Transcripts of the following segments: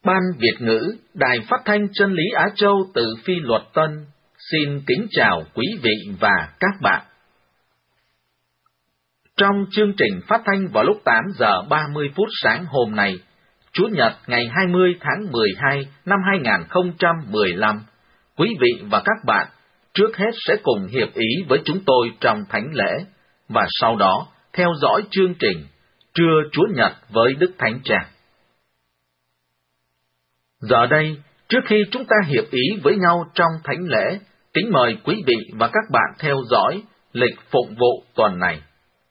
Ban Việt ngữ, Đài Phát thanh Chân lý Á Châu từ Phi Luật Tân, xin kính chào quý vị và các bạn. Trong chương trình phát thanh vào lúc 8 giờ 30 phút sáng hôm nay, Chủ nhật ngày 20 tháng 12 năm 2015, quý vị và các bạn trước hết sẽ cùng hiệp ý với chúng tôi trong thánh lễ, và sau đó theo dõi chương trình Trưa Chúa Nhật với Đức Thánh Cha. Giờ đây, trước khi chúng ta hiệp ý với nhau trong thánh lễ, kính mời quý vị và các bạn theo dõi lịch phụng vụ tuần này.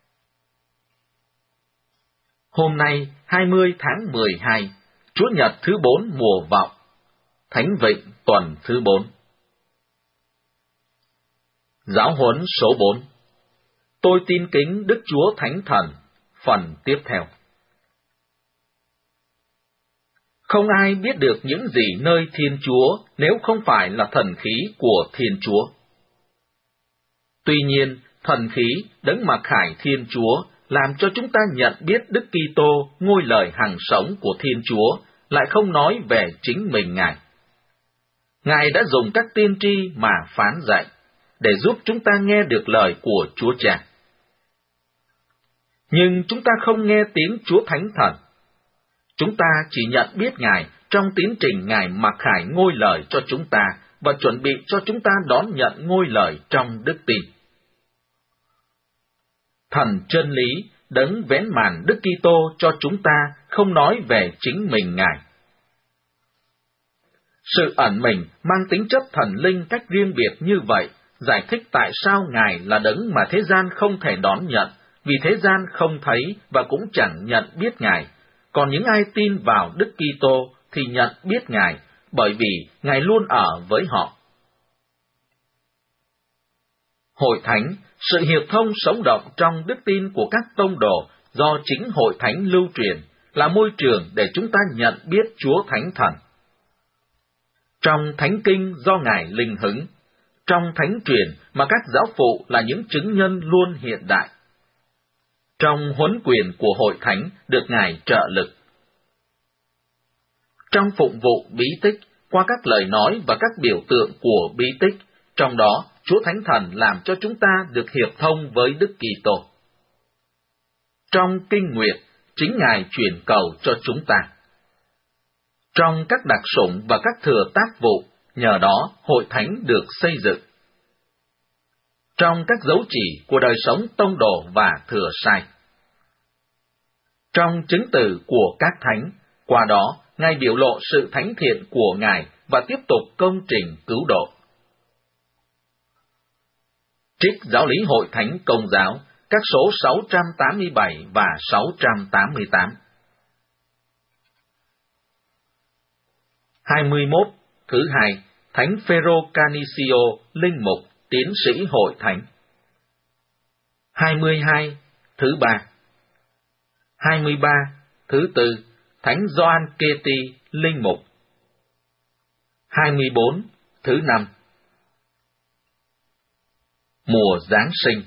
Hôm nay, 20 tháng 12, Chúa Nhật thứ 4 mùa Vọng, Thánh Vịnh tuần thứ 4. Giáo huấn số 4. Tôi tin kính Đức Chúa Thánh Thần, phần tiếp theo. Không ai biết được những gì nơi Thiên Chúa nếu không phải là thần khí của Thiên Chúa. Tuy nhiên, thần khí đấng mặc khải Thiên Chúa làm cho chúng ta nhận biết Đức Kitô, ngôi lời hằng sống của Thiên Chúa, lại không nói về chính mình Ngài. Ngài đã dùng các tiên tri mà phán dạy, để giúp chúng ta nghe được lời của Chúa Cha. Nhưng chúng ta không nghe tiếng Chúa Thánh Thần. Chúng ta chỉ nhận biết Ngài trong tiến trình Ngài mặc khải ngôi lời cho chúng ta và chuẩn bị cho chúng ta đón nhận ngôi lời trong đức tin. Thần chân lý đấng vén màn Đức Kitô cho chúng ta không nói về chính mình Ngài. Sự ẩn mình mang tính chất thần linh cách riêng biệt như vậy giải thích tại sao Ngài là đấng mà thế gian không thể đón nhận, vì thế gian không thấy và cũng chẳng nhận biết Ngài. Còn những ai tin vào Đức Kitô thì nhận biết Ngài, bởi vì Ngài luôn ở với họ. Hội thánh, sự hiệp thông sống động trong đức tin của các tông đồ do chính hội thánh lưu truyền, là môi trường để chúng ta nhận biết Chúa Thánh Thần. Trong thánh kinh do Ngài linh hứng, trong thánh truyền mà các giáo phụ là những chứng nhân luôn hiện đại, trong huấn quyền của hội thánh được Ngài trợ lực. Trong phụng vụ bí tích, qua các lời nói và các biểu tượng của bí tích, trong đó Chúa Thánh Thần làm cho chúng ta được hiệp thông với Đức Kitô. Trong kinh nguyệt, chính Ngài truyền cầu cho chúng ta. Trong các đặc sủng và các thừa tác vụ, nhờ đó hội thánh được xây dựng. Trong các dấu chỉ của đời sống tông đồ và thừa sai. Trong chứng từ của các thánh, qua đó Ngài biểu lộ sự thánh thiện của Ngài và tiếp tục công trình cứu độ. Trích Giáo lý Hội Thánh Công giáo, các số 687 và 688. 21. Thứ hai, Thánh Phêrô Canicio, linh mục, tiến sĩ Hội Thánh. 22. Thứ ba. 23. Thứ tư, Thánh Gioan Keti, linh mục. 24. Thứ năm. Mùa Giáng sinh.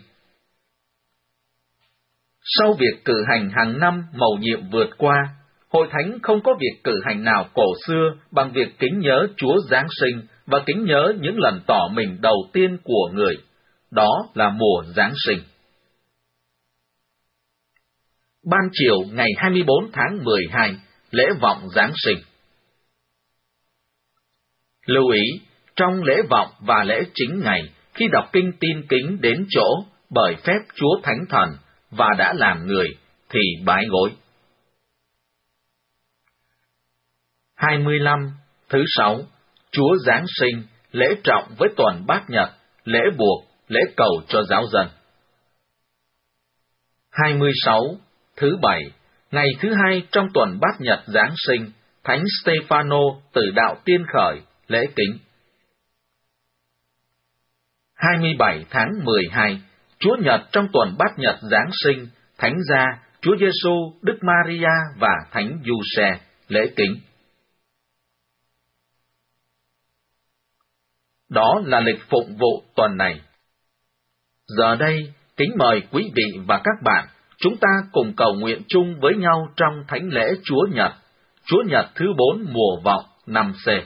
Sau việc cử hành hàng năm mầu nhiệm vượt qua, Hội Thánh không có việc cử hành nào cổ xưa bằng việc kính nhớ Chúa Giáng sinh và kính nhớ những lần tỏ mình đầu tiên của người. Đó là mùa Giáng sinh. Ban chiều ngày 24 tháng 12, lễ vọng Giáng sinh. Lưu ý, trong lễ vọng và lễ chính ngày, khi đọc kinh tin kính đến chỗ bởi phép Chúa Thánh Thần và đã làm người, thì bái gối. 25. Thứ sáu, Chúa Giáng sinh, lễ trọng với tuần Bát Nhật, lễ buộc, lễ cầu cho giáo dân. 26. Thứ bảy, ngày thứ hai trong tuần Bát Nhật Giáng sinh, Thánh Stefano từ đạo tiên khởi, lễ kính. 27 tháng 12, Chúa Nhật trong tuần Bát Nhật Giáng sinh, Thánh Gia, Chúa Giêsu, Đức Maria và Thánh Giuse, lễ kính. Đó là lịch phụng vụ tuần này. Giờ đây, kính mời quý vị và các bạn, chúng ta cùng cầu nguyện chung với nhau trong thánh lễ Chúa Nhật. Chúa Nhật thứ 4 mùa vọng 5C.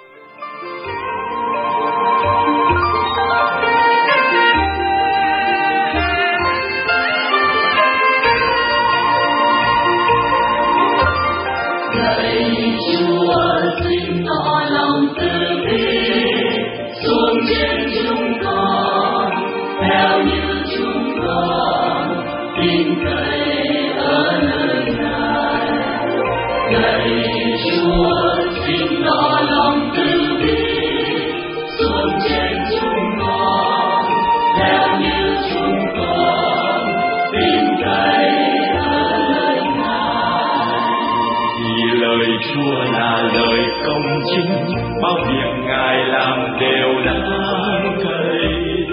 Chúa là lời công chính, bao việc Ngài làm đều đáng cậy.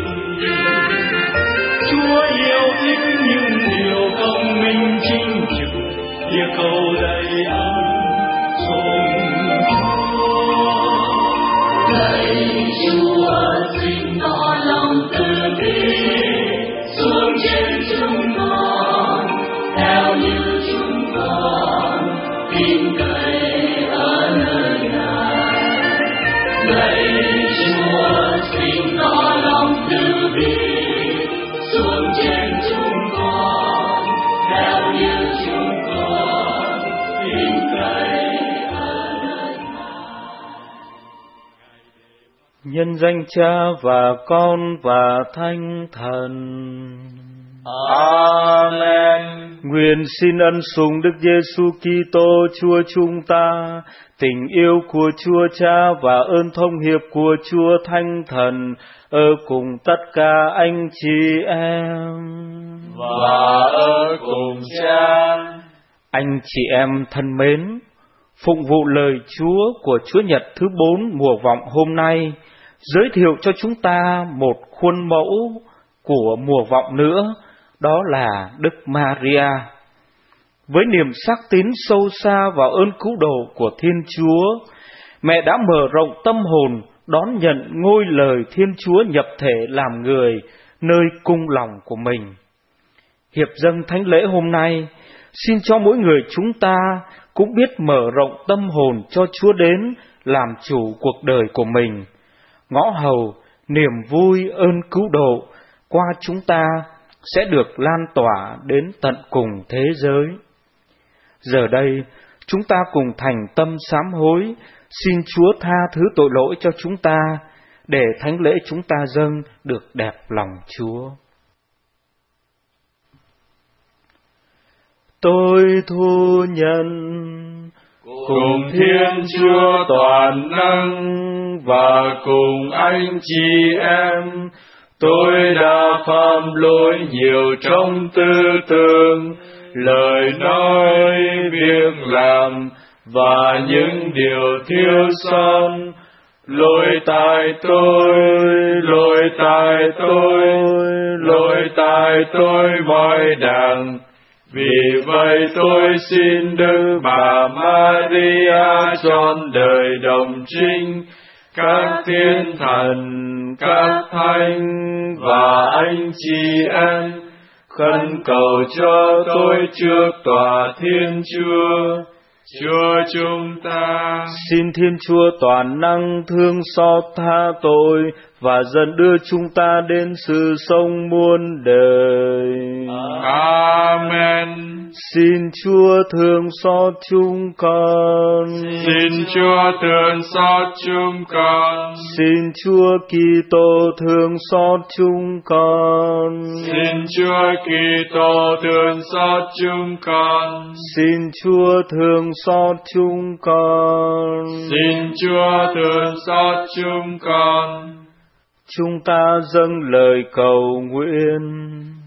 Chúa yêu thích những điều công minh chính trực, yêu cầu đầy ơn sùng Chúa. Lạy Chúa, xin tỏ lòng từ bi xuống trên chúng con, theo như chúng con tin cậy ở nơi Ngài. Lạy Chúa, xin tỏ lòng từ bi xuống trên chúng con, theo như chúng con tin cậy ở nơi Ngài. Nhân danh Cha và Con và Thánh Thần. Amen. Nguyện xin ân sủng Đức Giêsu Kitô Chúa chúng ta, tình yêu của Chúa Cha và ơn thông hiệp của Chúa Thánh Thần ở cùng tất cả anh chị em. Và ở cùng Cha. Anh chị em thân mến, phụng vụ lời Chúa của Chúa Nhật thứ 4 mùa vọng hôm nay giới thiệu cho chúng ta một khuôn mẫu của mùa vọng nữa, đó là Đức Maria. Với niềm xác tín sâu xa vào ơn cứu độ của Thiên Chúa, mẹ đã mở rộng tâm hồn đón nhận ngôi lời Thiên Chúa nhập thể làm người nơi cung lòng của mình. Hiệp dâng thánh lễ hôm nay xin cho mỗi người chúng ta cũng biết mở rộng tâm hồn cho Chúa đến làm chủ cuộc đời của mình, ngõ hầu niềm vui ơn cứu độ qua chúng ta sẽ được lan tỏa đến tận cùng thế giới. Giờ đây, chúng ta cùng thành tâm sám hối, xin Chúa tha thứ tội lỗi cho chúng ta, để thánh lễ chúng ta dâng được đẹp lòng Chúa. Tôi thu nhận cùng Thiên Chúa toàn năng và cùng anh chị em, tôi đã phạm lỗi nhiều trong tư tưởng, lời nói, việc làm và những điều thiếu sót. Lỗi tại tôi, lỗi tại tôi, lỗi tại tôi mọi đàng. Vì vậy tôi xin Đức Bà Maria trọn đời đồng trinh, các thiên thần, các thánh và anh chị em, khẩn cầu cho tôi trước tòa Thiên Chúa. Chúa chúng ta xin Thiên Chúa toàn năng thương xót tha tội và dẫn đưa chúng ta đến sự sống muôn đời. Amen. Xin Chúa thương xót chúng con. Xin Chúa thương xót chúng con. Xin Chúa Kitô thương xót chúng con. Xin Chúa Kitô thương xót chúng con. Xin Chúa thương xót chúng con. Xin Chúa thương xót chúng con. Chúng ta dâng lời cầu nguyện.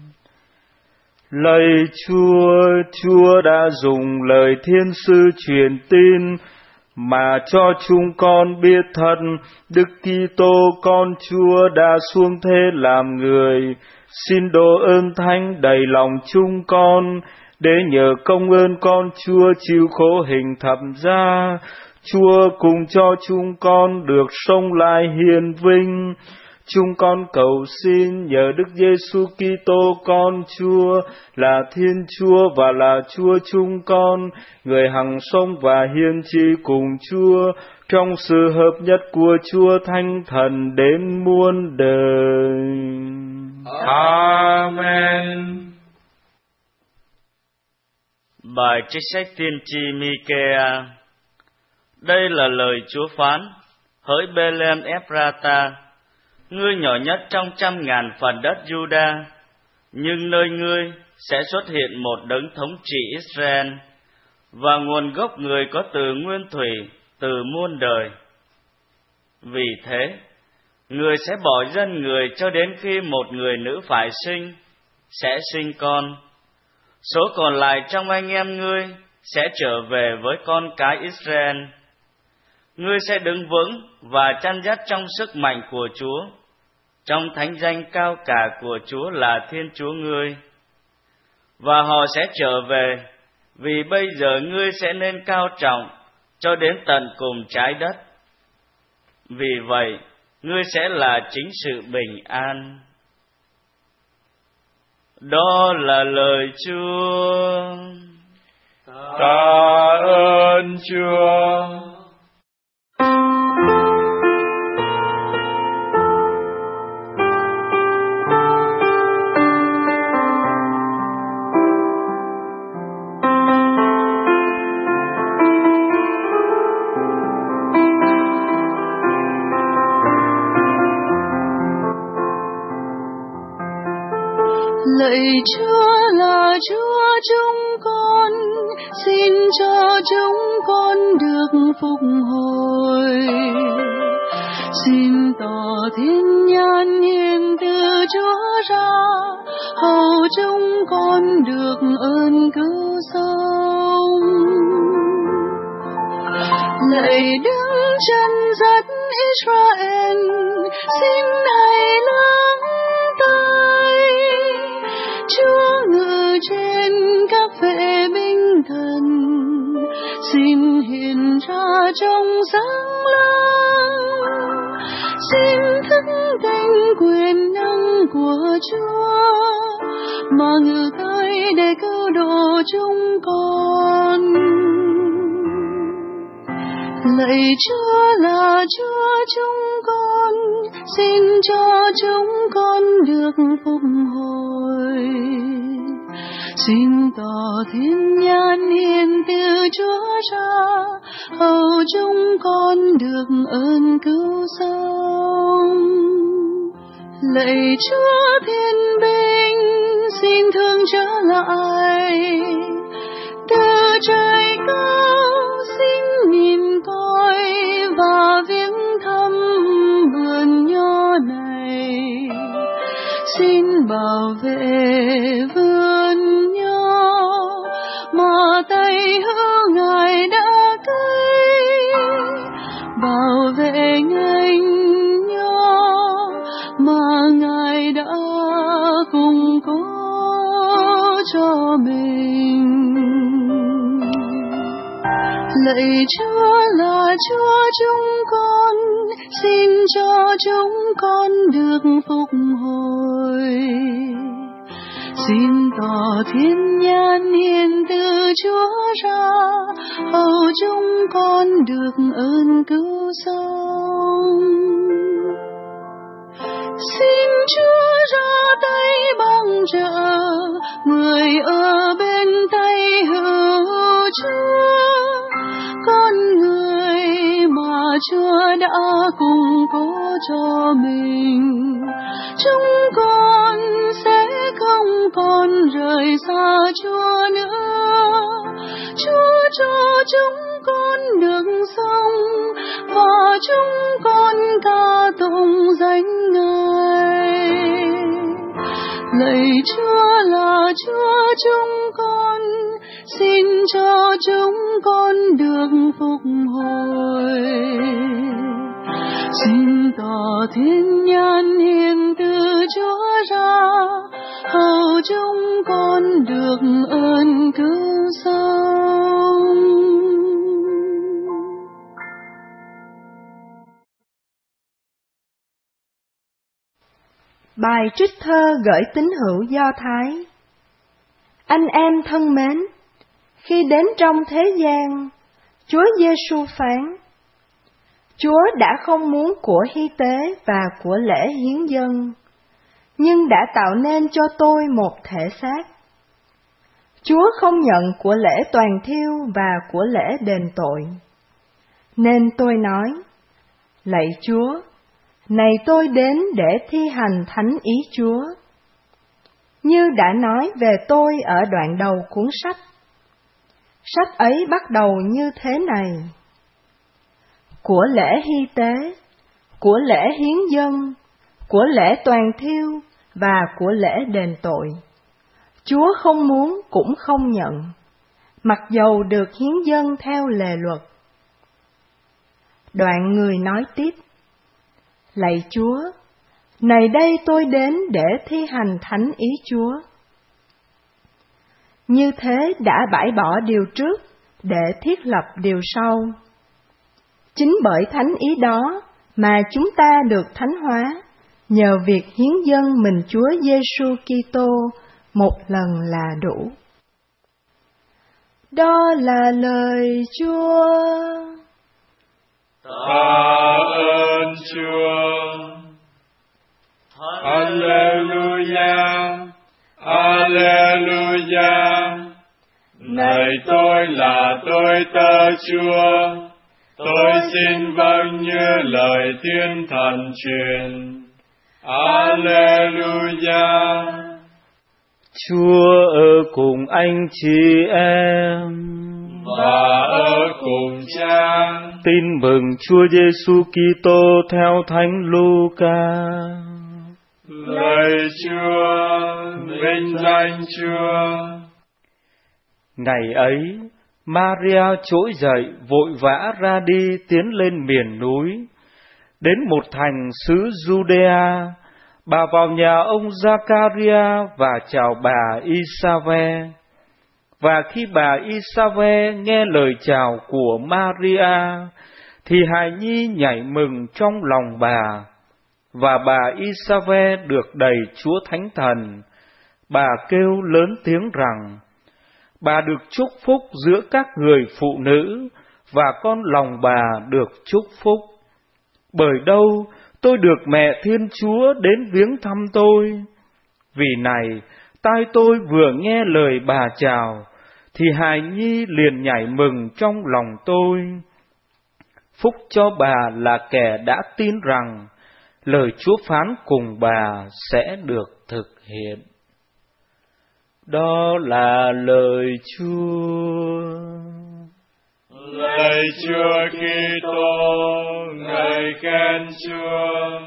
Lạy Chúa, Chúa đã dùng lời Thiên Sư truyền tin mà cho chúng con biết thật Đức Kitô con Chúa đã xuống thế làm người. Xin độ ơn Thánh đầy lòng chúng con, để nhờ công ơn con Chúa chịu khổ hình thập giá, Chúa cùng cho chúng con được sống lại hiền vinh. Chúng con cầu xin nhờ Đức Giêsu Kitô con Chúa là Thiên Chúa và là Chúa chúng con, người hằng sống và hiên tri cùng Chúa trong sự hợp nhất của Chúa Thánh Thần đến muôn đời. Amen. Bài trích sách tiên tri Mi-ke-a. Đây là lời Chúa phán: Hỡi Bê-lem Ép-ra-ta, ngươi nhỏ nhất trong 100.000 phần đất Giu-đa, nhưng nơi ngươi sẽ xuất hiện một đấng thống trị Israel, và nguồn gốc người có từ nguyên thủy, từ muôn đời. Vì thế, người sẽ bỏ dân người cho đến khi một người nữ phải sinh, sẽ sinh con. Số còn lại trong anh em ngươi sẽ trở về với con cái Israel. Ngươi sẽ đứng vững và chăn dắt trong sức mạnh của Chúa, trong thánh danh cao cả của Chúa là Thiên Chúa ngươi. Và họ sẽ trở về, vì bây giờ ngươi sẽ nên cao trọng cho đến tận cùng trái đất. Vì vậy, ngươi sẽ là chính sự bình an. Đó là lời Chúa. Tạ ơn Chúa. Lạy Chúa là Chúa chúng con, xin cho chúng con được phục hồi. Xin tỏ thiên nhãn hiện từ Chúa ra, hầu chúng con được ơn cứu sống. Lạy Đấng chân dắt Israel, xin hãy lắng tai. Chúa ngự trên các vệ binh thần, xin hiện ra trong sáng láng. Xin thức tỉnh quyền năng của Chúa, mà ngự tay để cứu độ chúng con. Lạy Chúa là Chúa chúng con, xin cho chúng con được phục hồi. Xin tỏ thiên nhãn hiện từ Chúa ra, hầu chúng con được ơn cứu sống. Lạy Chúa thiên binh, xin thương trở lại. Từ trời cao xin nhìn coi và viếng thăm vườn nho này. Xin bảo vệ vườn nho mà tay hữu Ngài đã cấy, bảo vệ nhánh nho mà Ngài đã cùng có cho mình. Lạy Chúa là Chúa chúng con, xin cho chúng con được phục hồi. Xin tỏ thiên nhãn hiện từ Chúa ra, hầu chúng con được ơn cứu sống. Xin Chúa ra tay bằng trợ, người ở bên tay hữu Chúa. Con người mà Chúa đã cùng có cho mình, chúng con sẽ không còn rời xa Chúa nữa. Chúa cho chúng con được sống, và chúng con ca tụng danh Ngài. Lạy Chúa là Chúa chúng con, xin cho chúng con được phục hồi. Xin tỏ thiên nhãn hiện từ Chúa ra, hầu chúng con được ơn cứu sống. Bài trích thơ gửi tín hữu Do Thái. Anh em thân mến, khi đến trong thế gian, Chúa Giêsu phán: Chúa đã không muốn của hy tế và của lễ hiến dâng, nhưng đã tạo nên cho tôi một thể xác. Chúa không nhận của lễ toàn thiêu và của lễ đền tội. Nên tôi nói: Lạy Chúa, này tôi đến để thi hành thánh ý Chúa. Như đã nói về tôi ở đoạn đầu cuốn sách. Sách ấy bắt đầu như thế này: của lễ hy tế, của lễ hiến dâng, của lễ toàn thiêu và của lễ đền tội, Chúa không muốn cũng không nhận, mặc dầu được hiến dâng theo lề luật. Đoạn người nói tiếp: Lạy Chúa, này đây tôi đến để thi hành thánh ý Chúa. Như thế đã bãi bỏ điều trước để thiết lập điều sau. Chính bởi thánh ý đó mà chúng ta được thánh hóa, nhờ việc hiến dâng mình Chúa Giêsu Kitô một lần là đủ. Đó là lời Chúa. Tạ ơn Chúa. Alleluia, Alleluia. Này tôi là tôi tớ Chúa, tôi xin vâng như lời thiên thần truyền. Alleluia. Chúa ở cùng anh chị em và ở cùng Cha. Tin mừng Chúa Giêsu Kitô theo Thánh Luca. Lạy Chúa, vinh danh Chúa. Ngày ấy, Maria trỗi dậy vội vã ra đi tiến lên miền núi. Đến một thành xứ Judea, bà vào nhà ông Giacaria và chào bà Isave. Và khi bà Isave nghe lời chào của Maria, thì hài nhi nhảy mừng trong lòng bà. Và bà Isave được đầy Chúa Thánh Thần. Bà kêu lớn tiếng rằng: Bà được chúc phúc giữa các người phụ nữ, và con lòng bà được chúc phúc. Bởi đâu tôi được mẹ Thiên Chúa đến viếng thăm tôi. Vì này, tai tôi vừa nghe lời bà chào, thì hài nhi liền nhảy mừng trong lòng tôi. Phúc cho bà là kẻ đã tin rằng lời Chúa phán cùng bà sẽ được thực hiện. Đó là lời Chúa. Lạy Chúa Kitô, ngợi khen Chúa.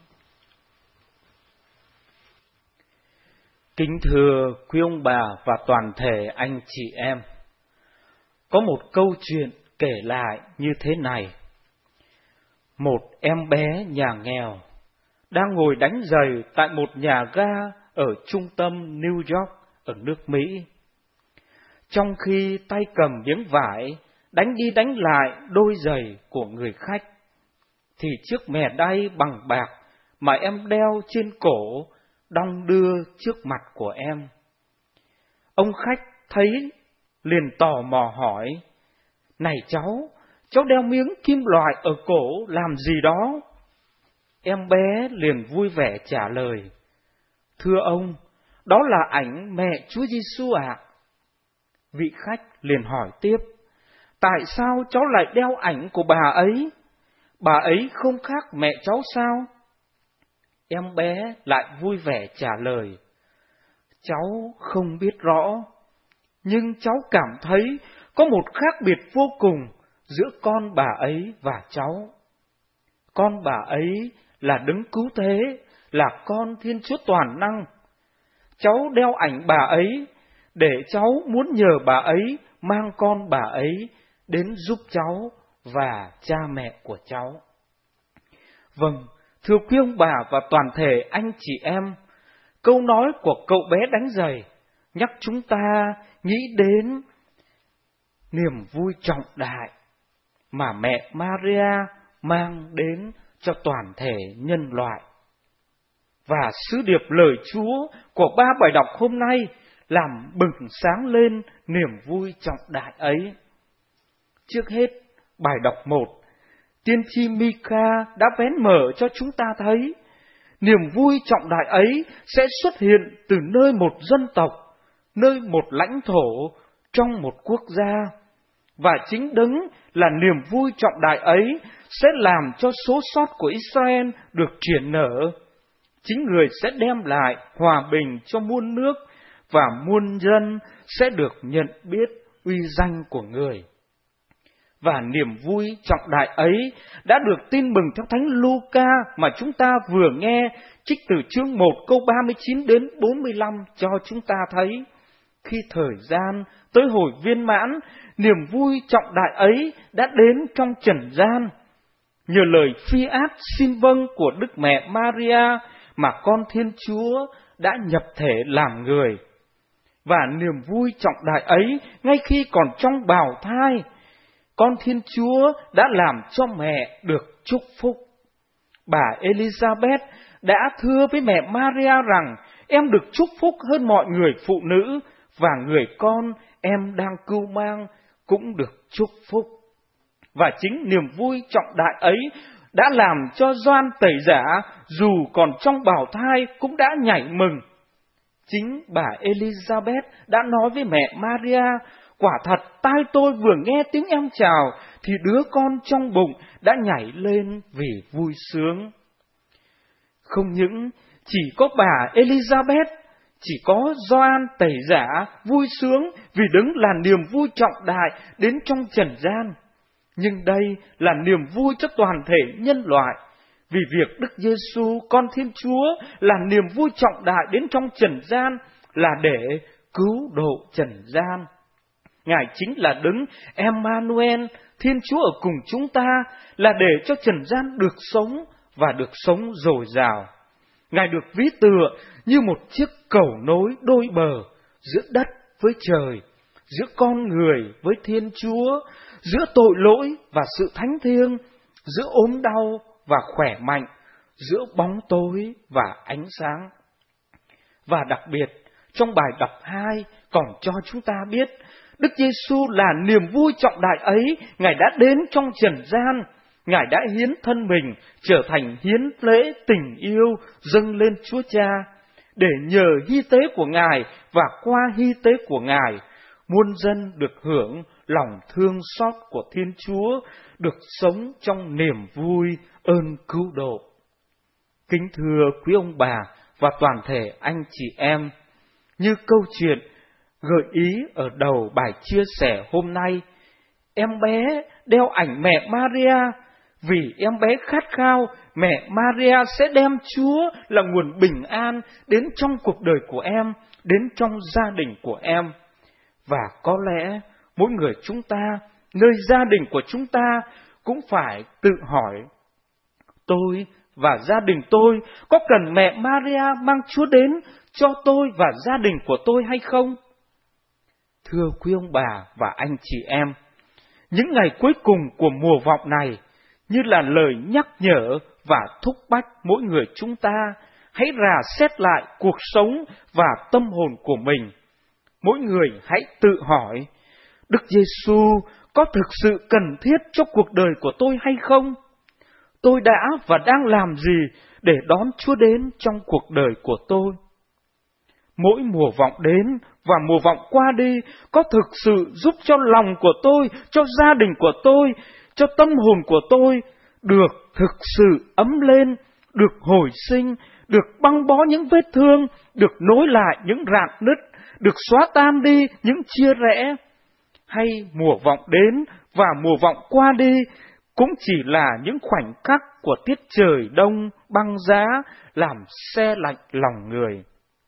Kính thưa quý ông bà và toàn thể anh chị em, có một câu chuyện kể lại như thế này. Một em bé nhà nghèo đang ngồi đánh giày tại một nhà ga ở trung tâm New York ở nước Mỹ. Trong khi tay cầm miếng vải đánh đi đánh lại đôi giày của người khách, thì chiếc mè đay bằng bạc mà em đeo trên cổ đong đưa trước mặt của em. Ông khách thấy liền tò mò hỏi: Này cháu đeo miếng kim loại ở cổ làm gì đó? Em bé liền vui vẻ trả lời: Thưa ông, đó là ảnh mẹ Chúa Giêsu ạ. Vị khách liền hỏi tiếp: Tại sao cháu lại đeo ảnh của bà ấy? Bà ấy không khác mẹ cháu sao? Em bé lại vui vẻ trả lời: Cháu không biết rõ, nhưng cháu cảm thấy có một khác biệt vô cùng giữa con bà ấy và cháu. Con bà ấy là đấng cứu thế, là con Thiên Chúa toàn năng. Cháu đeo ảnh bà ấy để cháu muốn nhờ bà ấy mang con bà ấy đến giúp cháu và cha mẹ của cháu. Vâng, thưa quý ông bà và toàn thể anh chị em, câu nói của cậu bé đánh giày nhắc chúng ta nghĩ đến niềm vui trọng đại mà mẹ Maria mang đến cho toàn thể nhân loại. Và sứ điệp lời Chúa của 3 bài đọc hôm nay làm bừng sáng lên niềm vui trọng đại ấy. Trước hết, bài đọc 1, tiên tri Mi-ca đã vén mở cho chúng ta thấy niềm vui trọng đại ấy sẽ xuất hiện từ nơi một dân tộc, nơi một lãnh thổ, trong một quốc gia. Và chính Đấng là niềm vui trọng đại ấy sẽ làm cho số sót của Israel được triển nở. Chính Người sẽ đem lại hòa bình cho muôn nước, và muôn dân sẽ được nhận biết uy danh của Người. Và niềm vui trọng đại ấy đã được tin mừng theo Thánh Luca mà chúng ta vừa nghe, trích từ chương 1 câu 39 đến 45 cho chúng ta thấy. Khi thời gian tới hồi viên mãn, niềm vui trọng đại ấy đã đến trong trần gian. Nhờ lời phi áp xin vâng của Đức Mẹ Maria mà con Thiên Chúa đã nhập thể làm người. Và niềm vui trọng đại ấy ngay khi còn trong bào thai, con Thiên Chúa đã làm cho mẹ được chúc phúc. Bà Elizabeth đã thưa với mẹ Maria rằng em được chúc phúc hơn mọi người phụ nữ, và người con em đang cưu mang cũng được chúc phúc. Và chính niềm vui trọng đại ấy đã làm cho Gioan Tẩy Giả dù còn trong bào thai cũng đã nhảy mừng. Chính bà Elizabeth đã nói với mẹ Maria, quả thật tai tôi vừa nghe tiếng em chào thì đứa con trong bụng đã nhảy lên vì vui sướng. Không những chỉ có bà Elizabeth, chỉ có Gioan Tẩy Giả vui sướng vì Đấng là niềm vui trọng đại đến trong trần gian, nhưng đây là niềm vui cho toàn thể nhân loại, vì việc Đức Giêsu con Thiên Chúa là niềm vui trọng đại đến trong trần gian, là để cứu độ trần gian. Ngài chính là Đấng Emmanuel, Thiên Chúa ở cùng chúng ta, là để cho trần gian được sống và được sống dồi dào. Ngài được ví tựa như một chiếc cầu nối đôi bờ giữa đất với trời, giữa con người với Thiên Chúa, giữa tội lỗi và sự thánh thiêng, giữa ốm đau và khỏe mạnh, giữa bóng tối và ánh sáng. Và đặc biệt, trong bài đọc 2 còn cho chúng ta biết, Đức Giêsu là niềm vui trọng đại ấy, Ngài đã đến trong trần gian, Ngài đã hiến thân mình trở thành hiến lễ tình yêu dâng lên Chúa Cha, để nhờ hy tế của Ngài và qua hy tế của Ngài, muôn dân được hưởng lòng thương xót của Thiên Chúa, được sống trong niềm vui ơn cứu độ. Kính thưa quý ông bà và toàn thể anh chị em, như câu chuyện gợi ý ở đầu bài chia sẻ hôm nay, em bé đeo ảnh mẹ Maria vì em bé khát khao mẹ Maria sẽ đem Chúa là nguồn bình an đến trong cuộc đời của em, đến trong gia đình của em. Và có lẽ mỗi người chúng ta, nơi gia đình của chúng ta cũng phải tự hỏi, tôi và gia đình tôi có cần mẹ Maria mang Chúa đến cho tôi và gia đình của tôi hay không? Thưa quý ông bà và anh chị em, những ngày cuối cùng của mùa vọng này như là lời nhắc nhở và thúc bách mỗi người chúng ta hãy rà xét lại cuộc sống và tâm hồn của mình. Mỗi người hãy tự hỏi, Đức Giêsu có thực sự cần thiết cho cuộc đời của tôi hay không? Tôi đã và đang làm gì để đón Chúa đến trong cuộc đời của tôi? Mỗi mùa vọng đến và mùa vọng qua đi có thực sự giúp cho lòng của tôi, cho gia đình của tôi, cho tâm hồn của tôi được thực sự ấm lên, được hồi sinh, được băng bó những vết thương, được nối lại những rạn nứt, được xóa tan đi những chia rẽ? Hay mùa vọng đến và mùa vọng qua đi cũng chỉ là những khoảnh khắc của tiết trời đông băng giá làm se lạnh lòng người?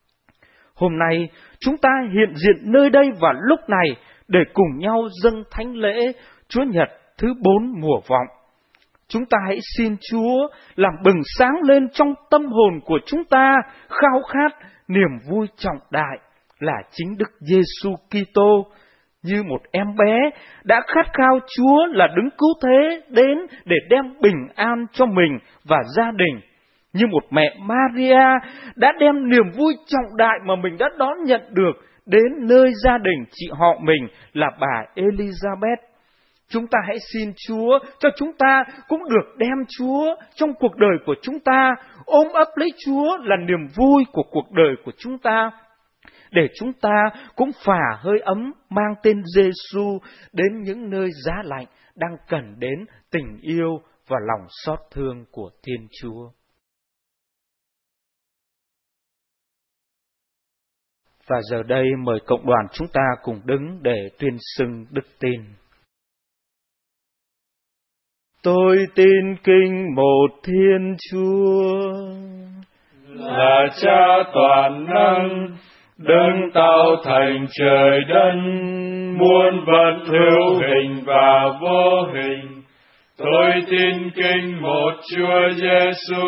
Hôm nay chúng ta hiện diện nơi đây vào lúc này để cùng nhau dâng thánh lễ Chúa Nhật thứ 4 mùa vọng. Chúng ta hãy xin Chúa làm bừng sáng lên trong tâm hồn của chúng ta khao khát niềm vui trọng đại là chính Đức Giêsu Kitô, như một em bé đã khát khao Chúa là Đấng cứu thế đến để đem bình an cho mình và gia đình, như một mẹ Maria đã đem niềm vui trọng đại mà mình đã đón nhận được đến nơi gia đình chị họ mình là bà Elizabeth. Chúng ta hãy xin Chúa cho chúng ta cũng được đem Chúa trong cuộc đời của chúng ta, ôm ấp lấy Chúa là niềm vui của cuộc đời của chúng ta, để chúng ta cũng phả hơi ấm mang tên Giêsu đến những nơi giá lạnh đang cần đến tình yêu và lòng xót thương của Thiên Chúa. Và giờ đây mời cộng đoàn chúng ta cùng đứng để tuyên xưng đức tin. Tôi tin kính một Thiên Chúa, là Cha toàn năng, đấng tạo thành trời đất, muôn vật hữu hình và vô hình. Tôi tin kính một Chúa Giêsu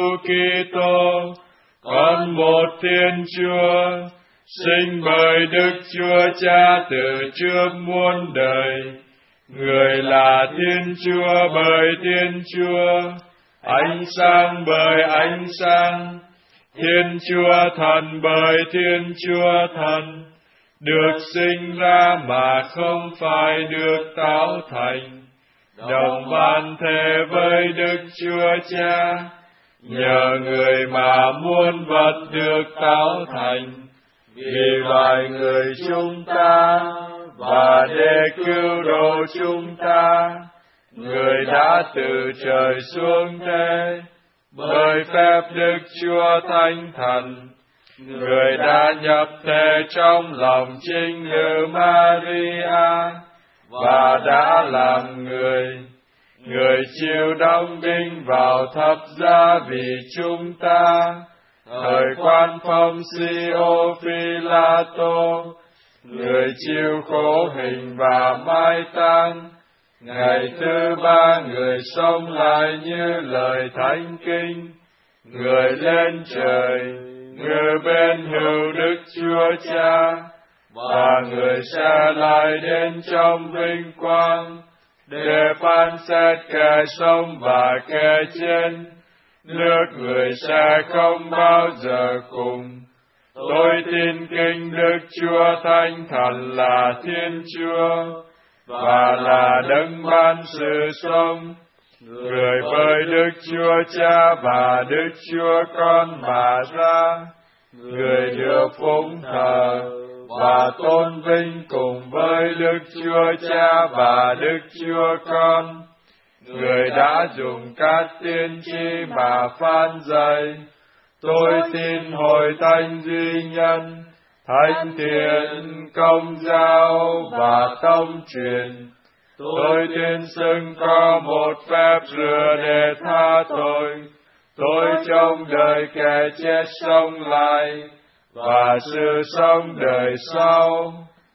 Kitô, con một Thiên Chúa, sinh bởi Đức Chúa Cha từ trước muôn đời. Người là Thiên Chúa bởi Thiên Chúa, ánh sáng bởi ánh sáng, Thiên Chúa Thần bởi Thiên Chúa Thần, được sinh ra mà không phải được tạo thành, đồng ban thể với Đức Chúa Cha, nhờ người mà muôn vật được tạo thành, vì loài người chúng ta và để cứu độ chúng ta, người đã từ trời xuống thế, bởi phép Đức Chúa Thánh Thần, người đã nhập thể trong lòng trinh nữ Maria và đã làm người. Người chịu đóng đinh vào thập giá vì chúng ta, thời quan phong Pôncio Phi-la-tô, người chịu khổ hình và mai táng. Ngày thứ ba người sống lại như lời Thánh Kinh, người lên trời, người bên hữu Đức Chúa Cha, và người sẽ lại đến trong vinh quang, để phán xét kẻ sống và kẻ chết. Nước người sẽ không bao giờ cùng. Tôi tin kính Đức Chúa Thánh Thần là Thiên Chúa, và là đấng ban sự sống, người với Đức Chúa Cha và Đức Chúa Con mà ra, người được phụng thờ và tôn vinh cùng với Đức Chúa Cha và Đức Chúa Con, người đã dùng các tiên tri mà phán dạy. Tôi tin hội thánh duy nhân, thánh thiện, công giáo và tông truyền. Tôi tin xưng có một phép rửa để tha tội. Tôi trông đợi kẻ chết sống lại và sự sống đời sau.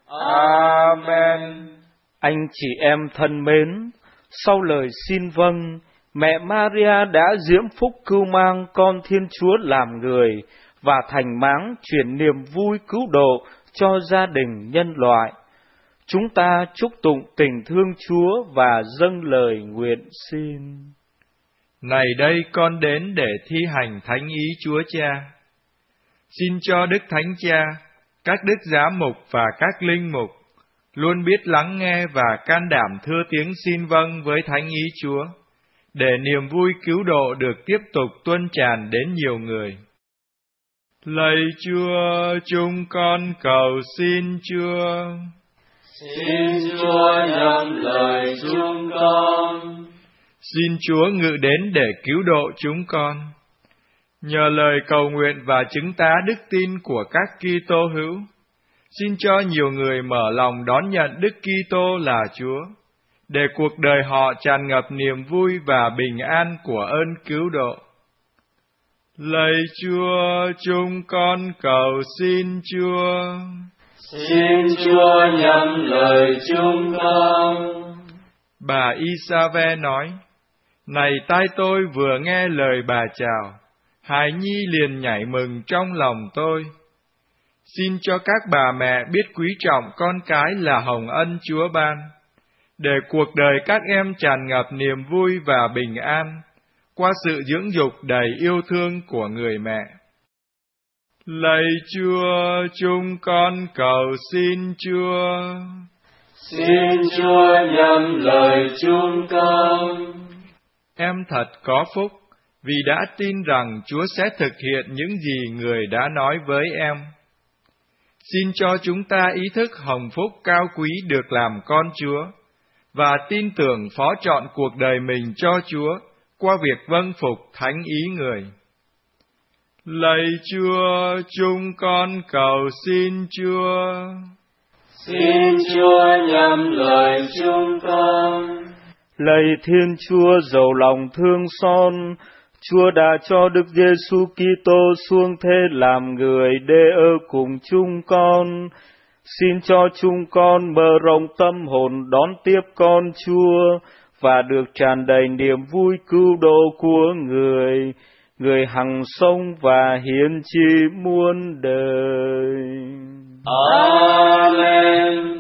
Amen. Anh chị em thân mến, sau lời xin vâng, mẹ Maria đã diễm phúc cưu mang con Thiên Chúa làm người và thành máng truyền niềm vui cứu độ cho gia đình nhân loại. Chúng ta chúc tụng tình thương Chúa và dâng lời nguyện xin. Này đây con đến để thi hành thánh ý Chúa Cha. Xin cho Đức Thánh Cha, các đức giám mục và các linh mục luôn biết lắng nghe và can đảm thưa tiếng xin vâng với thánh ý Chúa, để niềm vui cứu độ được tiếp tục tuôn tràn đến nhiều người. Lạy Chúa, chúng con cầu xin Chúa. Xin Chúa nhậm lời chúng con. Xin Chúa ngự đến để cứu độ chúng con. Nhờ lời cầu nguyện và chứng tá đức tin của các Kitô hữu, xin cho nhiều người mở lòng đón nhận Đức Kitô là Chúa, để cuộc đời họ tràn ngập niềm vui và bình an của ơn cứu độ. Lạy Chúa, chúng con cầu xin Chúa. Xin Chúa nhậm lời chúng con. Bà Isave nói, này tai tôi vừa nghe lời bà chào, hài nhi liền nhảy mừng trong lòng tôi. Xin cho các bà mẹ biết quý trọng con cái là hồng ân Chúa ban, để cuộc đời các em tràn ngập niềm vui và bình an, qua sự dưỡng dục đầy yêu thương của người mẹ. Lạy Chúa, chúng con cầu xin Chúa. Xin Chúa nhắm lời chúng con. Em thật có phúc, vì đã tin rằng Chúa sẽ thực hiện những gì Người đã nói với em. Xin cho chúng ta ý thức hồng phúc cao quý được làm con Chúa, và tin tưởng phó trọn cuộc đời mình cho Chúa qua việc vâng phục thánh ý Người. Lạy Chúa, chúng con cầu xin Chúa. Xin Chúa nhắm lời chúng con. Lạy Thiên Chúa giàu lòng thương xót, Chúa đã cho Đức Giêsu Kitô xuống thế làm người để ở cùng chúng con. Xin cho chúng con mở rộng tâm hồn đón tiếp con Chúa và được tràn đầy niềm vui cứu độ của Người, Người hằng sống và hiến chi muôn đời. Amen.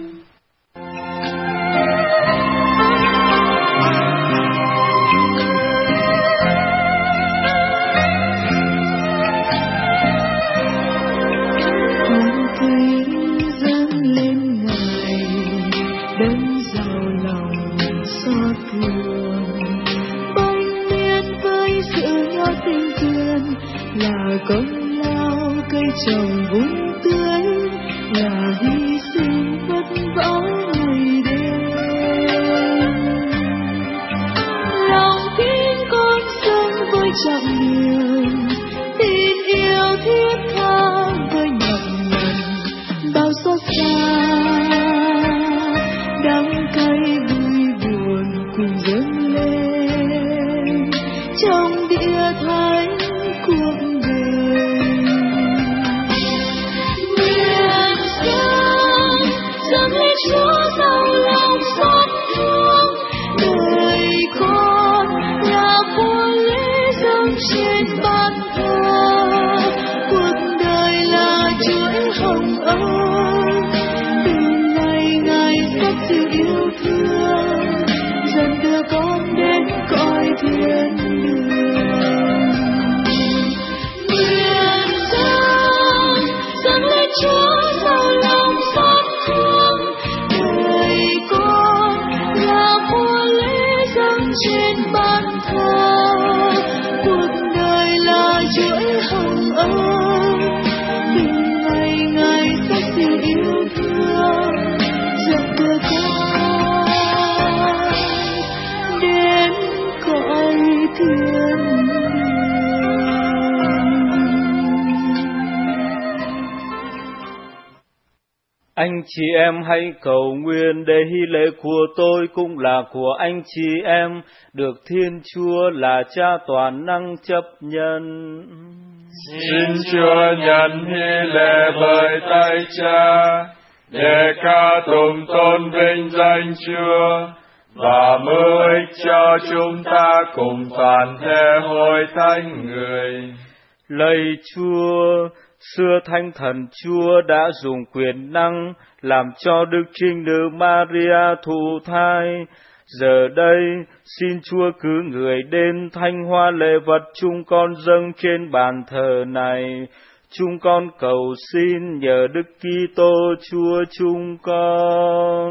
Là công lao cây trồng vun tươi, là hy sinh vất vả ngày đêm. Lòng tin con sống với trọng niềm, tin yêu thiết tha với nhọc nhằn, bao xót xa đắng cay vui buồn cùng dâng lên trong địa thánh cuộc đời. Nguyện dâng lên Chúa giàu lòng xót thương, đời con là của lễ dâng trên ban thờ, cuộc đời là chuỗi hồng ân, từ ngày Ngài rất sự yêu thương, dần đưa con đến cõi thiên đường. Chúa giàu lòng xót thương, đời con là của lễ dâng trên ban thờ, cuộc đời là chuỗi hồng ân, từ ngày Ngài rất sự yêu thương, dần đưa con đến cõi thiên đường. Anh chị em hãy cầu nguyện để hy lễ của tôi cũng là của anh chị em, được Thiên Chúa là Cha toàn năng chấp nhận. Xin Chúa nhận hy lễ bởi tay Cha, để ca tụng tôn vinh danh Chúa, và mưu ích cho chúng ta cùng toàn thể hội thánh người. Lạy Chúa, xưa Thánh Thần Chúa đã dùng quyền năng làm cho Đức Trinh Nữ Maria thụ thai. Giờ đây, xin Chúa cử người đến thanh hoa lễ vật chúng con dâng trên bàn thờ này. Chúng con cầu xin nhờ Đức Kitô Chúa chúng con.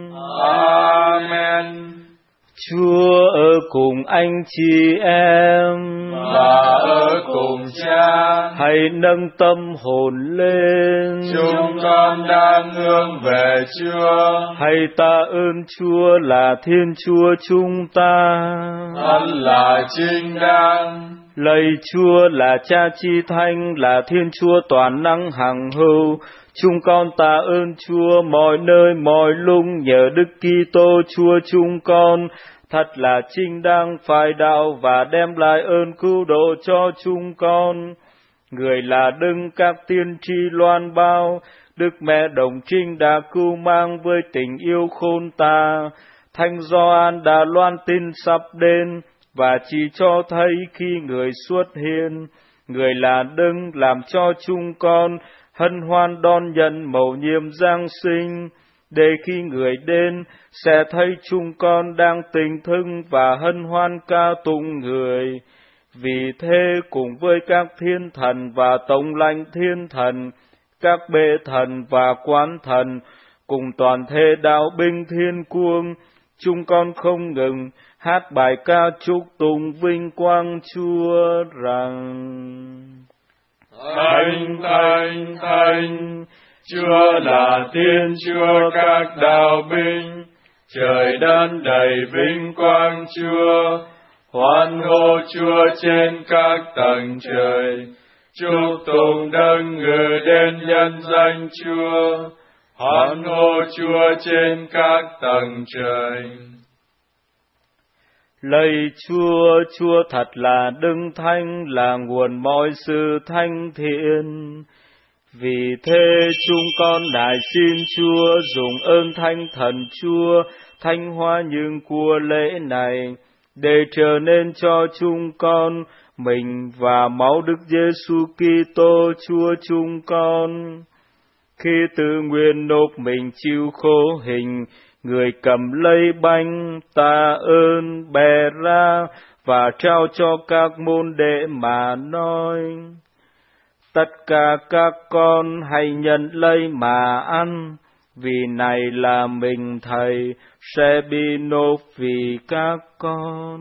Amen. Chúa ở cùng anh chị em và ở cùng Cha. Hãy nâng tâm hồn lên. Chúng con đang hướng về Chúa. Hãy tạ ơn Chúa là Thiên Chúa chúng ta. Thật là chính đáng. Lạy Chúa là Cha Chi Thánh, là Thiên Chúa toàn năng hằng hữu. Chúng con tạ ơn Chúa mọi nơi mọi lúc nhờ Đức Kitô Chúa chúng con. Thật là chính đáng phải đạo và đem lại ơn cứu độ cho chúng con. Người là đấng các tiên tri loan báo, Đức Mẹ Đồng Trinh đã cưu mang với tình yêu khôn ta. Thánh Gioan đã loan tin sắp đến và chỉ cho thấy khi người xuất hiện. Người là đấng làm cho chúng con hân hoan đón nhận mầu nhiệm Giáng sinh. để khi người đến sẽ thấy chúng con đang tình thương và hân hoan ca tụng người. Vì thế cùng với các thiên thần và tổng lãnh thiên thần, các bệ thần và quán thần, cùng toàn thể đạo binh thiên cung, chúng con không ngừng hát bài ca chúc tụng vinh quang Chúa rằng: Thánh, thánh, thánh, Chúa là Thiên Chúa các đạo binh, trời đất đầy vinh quang Chúa. Hoan hô Chúa trên các tầng trời, chúc tụng đấng ngự đến nhân danh Chúa. Hoan hô Chúa trên các tầng trời. Lạy Chúa, Chúa thật là đấng thánh, là nguồn mọi sự thanh thiện. Vì thế chúng con nài xin Chúa dùng ơn Thánh Thần Chúa thanh hóa những của lễ này, để trở nên cho chúng con mình và máu Đức Giêsu Kitô Chúa chúng con. Khi tự nguyện nộp mình chịu khổ hình, người cầm lấy bánh tạ ơn bè ra và trao cho các môn đệ mà nói: Tất cả các con hãy nhận lấy mà ăn, vì này là mình Thầy sẽ bị nộp vì các con.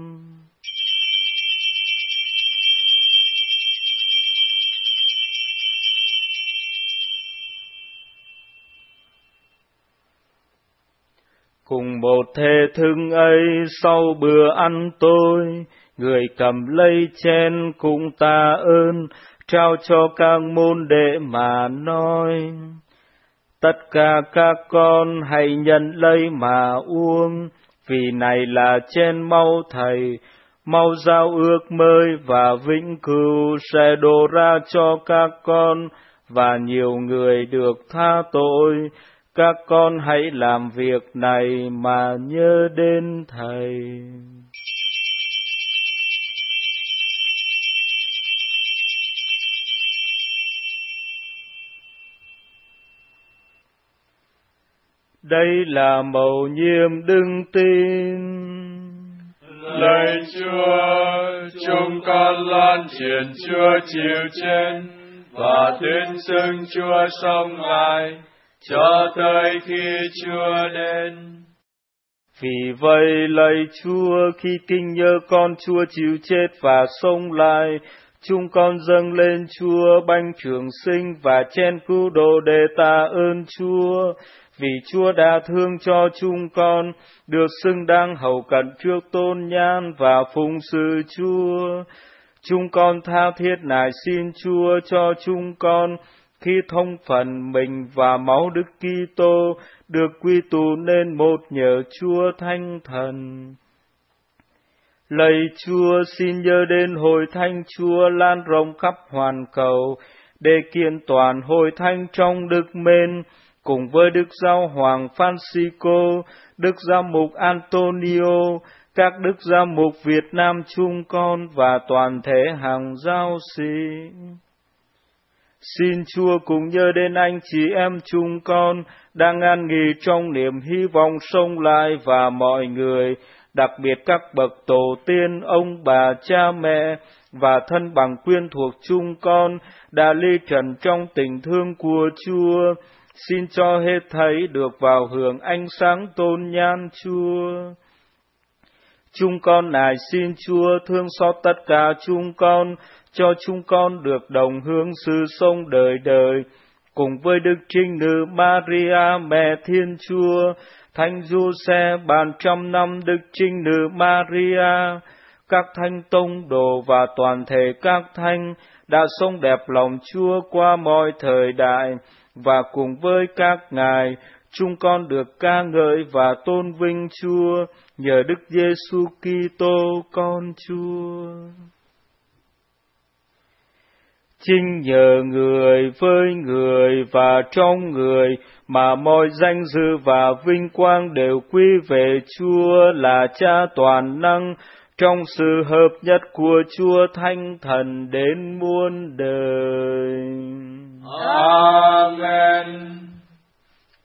Cùng một thể thức ấy, sau bữa ăn tối, người cầm lấy chén cũng tạ ơn, trao cho các môn đệ mà nói: Tất cả các con hãy nhận lấy mà uống, vì này là chén máu Thầy, máu giao ước mới và vĩnh cửu sẽ đổ ra cho các con và nhiều người được tha tội. Các con hãy làm việc này mà nhớ đến Thầy. Đây là mầu nhiệm đức tin. Lạy Chúa, chúng con loan truyền Chúa chịu chết và tuyên xưng Chúa sống lại cho tới khi Chúa đến. Vì vậy, lạy Chúa, khi kinh nhớ con Chúa chịu chết và sống lại, chúng con dâng lên Chúa bánh trường sinh và chén cứu độ để tạ ơn Chúa, vì Chúa đã thương cho chúng con, được xứng đáng hầu cận trước tôn nhan và phụng sự Chúa. Chúng con tha thiết nài xin Chúa cho chúng con, khi thông phần mình và máu Đức Kitô, được quy tụ nên một nhờ Chúa Thánh Thần. Lạy Chúa, xin nhớ đến hội thánh Chúa lan rộng khắp hoàn cầu, để kiện toàn hội thánh trong đức mến, cùng với Đức Giáo Hoàng Francisco, Đức Giám mục Antonio, các Đức Giám mục Việt Nam chúng con và toàn thể hàng giáo sĩ. Xin Chúa cùng nhớ đến anh chị em chúng con đang an nghỉ trong niềm hy vọng sống lại và mọi người, đặc biệt các bậc tổ tiên, ông bà, cha mẹ và thân bằng quyến thuộc chúng con đã ly trần trong tình thương của Chúa. Xin cho hết thảy được vào hưởng ánh sáng tôn nhan Chúa. Chúng con nài xin Chúa thương xót tất cả chúng con, cho chúng con được đồng hướng sự sống đời đời, cùng với Đức Trinh Nữ Maria, Mẹ Thiên Chúa, Thánh Giuse, bàn trăm năm Đức Trinh Nữ Maria, các thánh tông đồ và toàn thể các thánh đã sống đẹp lòng Chúa qua mọi thời đại, và cùng với các ngài, chúng con được ca ngợi và tôn vinh Chúa nhờ Đức Giêsu Kitô con Chúa. Chính nhờ người với người và trong người mà mọi danh dự và vinh quang đều quy về Chúa là Cha toàn năng, trong sự hợp nhất của Chúa Thánh Thần đến muôn đời. Amen.